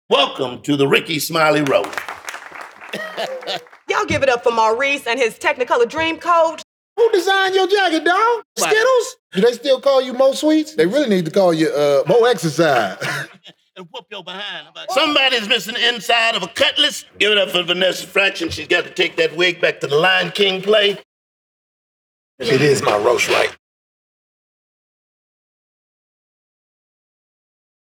Welcome to the Ricky Smiley Road. Y'all give it up for Maurice and his Technicolor Dreamcoat. Who designed your jacket, dog? Skittles? Do they still call you Mo Sweets? They really need to call you Mo Exercise. And whoop your behind. Somebody's missing the inside of a cutlass. Give it up for Vanessa Fraction. She's got to take that wig back to the Lion King play. It is my roast right.